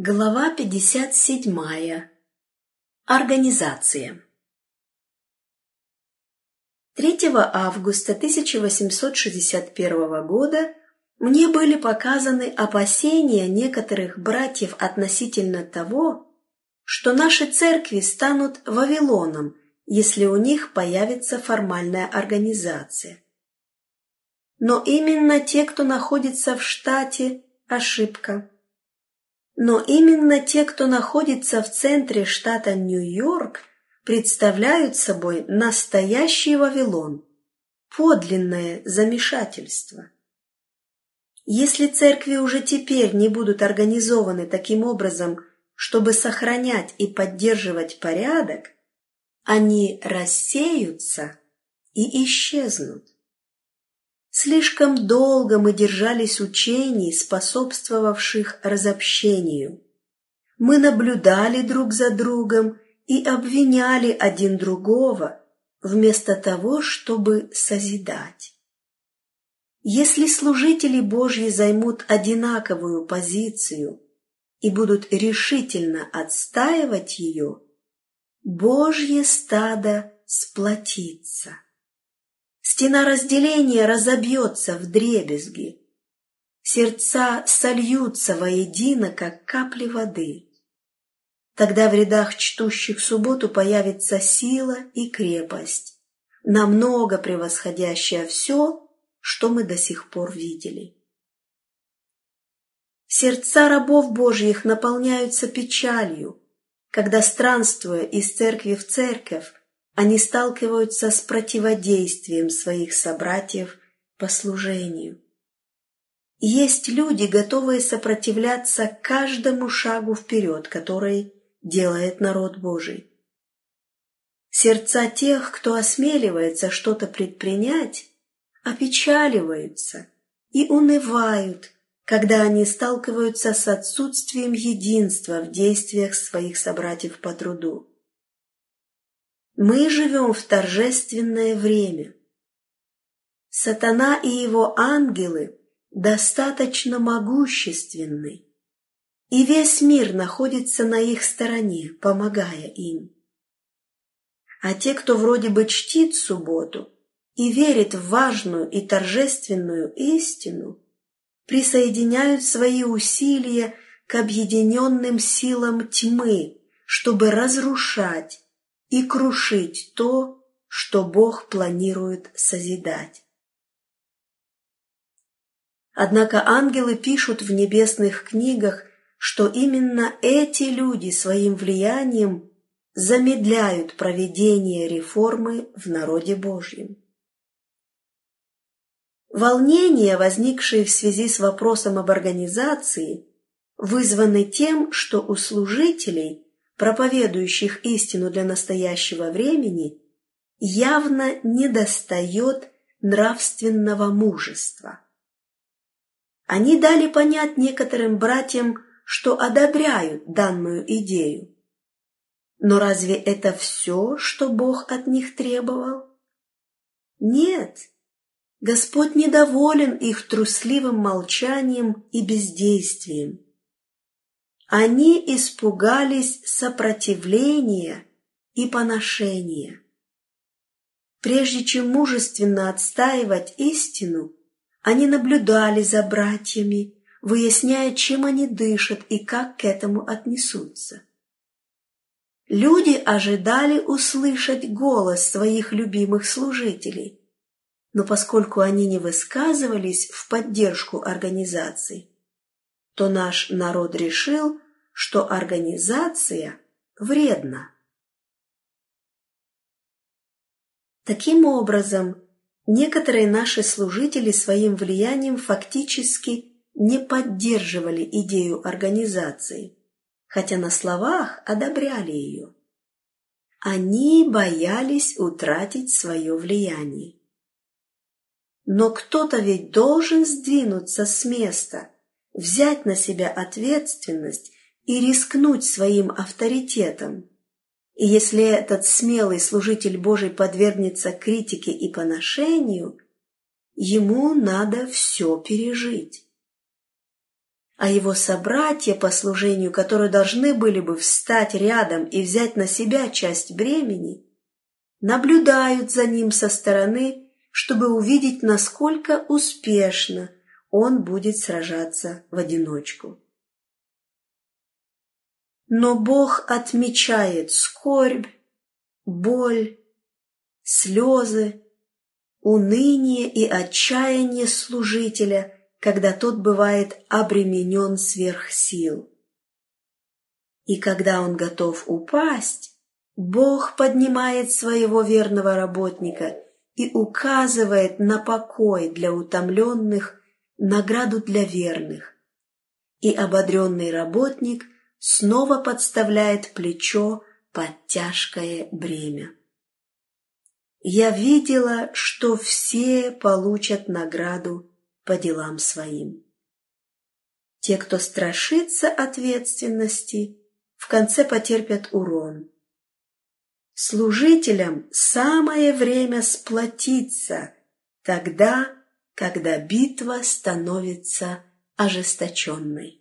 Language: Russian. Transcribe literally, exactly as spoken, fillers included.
Глава пятьдесят семь. Организация. третьего августа тысяча восемьсот шестьдесят первого года мне были показаны опасения некоторых братьев относительно того, что наши церкви станут Вавилоном, если у них появится формальная организация. Но именно те, кто находится в штате, ошибка. Но именно те, кто находится в центре штата Нью-Йорк, представляют собой настоящий Вавилон, подлинное замешательство. Если церкви уже теперь не будут организованы таким образом, чтобы сохранять и поддерживать порядок, они рассеются и исчезнут. Слишком долго мы держались учений, способствовавших разобщению. Мы наблюдали друг за другом и обвиняли один другого, вместо того, чтобы созидать. Если служители Божьи займут одинаковую позицию и будут решительно отстаивать ее, Божье стадо сплотится. Стена разделения разобьется вдребезги. Сердца сольются воедино, как капли воды. Тогда в рядах чтущих субботу появится сила и крепость, намного превосходящая все, что мы до сих пор видели. Сердца рабов Божьих наполняются печалью, когда, странствуя из церкви в церковь, они сталкиваются с противодействием своих собратьев по служению. Есть люди, готовые сопротивляться каждому шагу вперед, который делает народ Божий. Сердца тех, кто осмеливается что-то предпринять, опечаливаются и унывают, когда они сталкиваются с отсутствием единства в действиях своих собратьев по труду. Мы живем в торжественное время. Сатана и его ангелы достаточно могущественны, и весь мир находится на их стороне, помогая им. А те, кто вроде бы чтит субботу и верит в важную и торжественную истину, присоединяют свои усилия к объединенным силам тьмы, чтобы разрушать и крушить то, что Бог планирует созидать. Однако ангелы пишут в небесных книгах, что именно эти люди своим влиянием замедляют проведение реформы в народе Божьем. Волнения, возникшие в связи с вопросом об организации, вызваны тем, что у служителей, проповедующих истину для настоящего времени, явно недостает нравственного мужества. Они дали понять некоторым братьям, что одобряют данную идею. Но разве это все, что Бог от них требовал? Нет, Господь недоволен их трусливым молчанием и бездействием. Они испугались сопротивления и поношения. Прежде чем мужественно отстаивать истину, они наблюдали за братьями, выясняя, чем они дышат и как к этому отнесутся. Люди ожидали услышать голос своих любимых служителей, но поскольку они не высказывались в поддержку организации, то наш народ решил, что организация вредна. Таким образом, некоторые наши служители своим влиянием фактически не поддерживали идею организации, хотя на словах одобряли ее. Они боялись утратить свое влияние. Но кто-то ведь должен сдвинуться с места, взять на себя ответственность и рискнуть своим авторитетом. И если этот смелый служитель Божий подвергнется критике и поношению, ему надо все пережить. а его собратья по служению, которые должны были бы встать рядом и взять на себя часть бремени, наблюдают за ним со стороны, чтобы увидеть, насколько успешно он будет сражаться в одиночку. Но Бог отмечает скорбь, боль, слезы, уныние и отчаяние служителя, когда тот бывает обременен сверх сил. И когда он готов упасть, Бог поднимает своего верного работника и указывает на покой для утомленных, награду для верных. И ободренный работник снова подставляет плечо под тяжкое бремя. Я видела, что все получат награду по делам своим. Те, кто страшится ответственности, в конце потерпят урон. Служителям самое время сплотиться тогда, когда битва становится ожесточенной.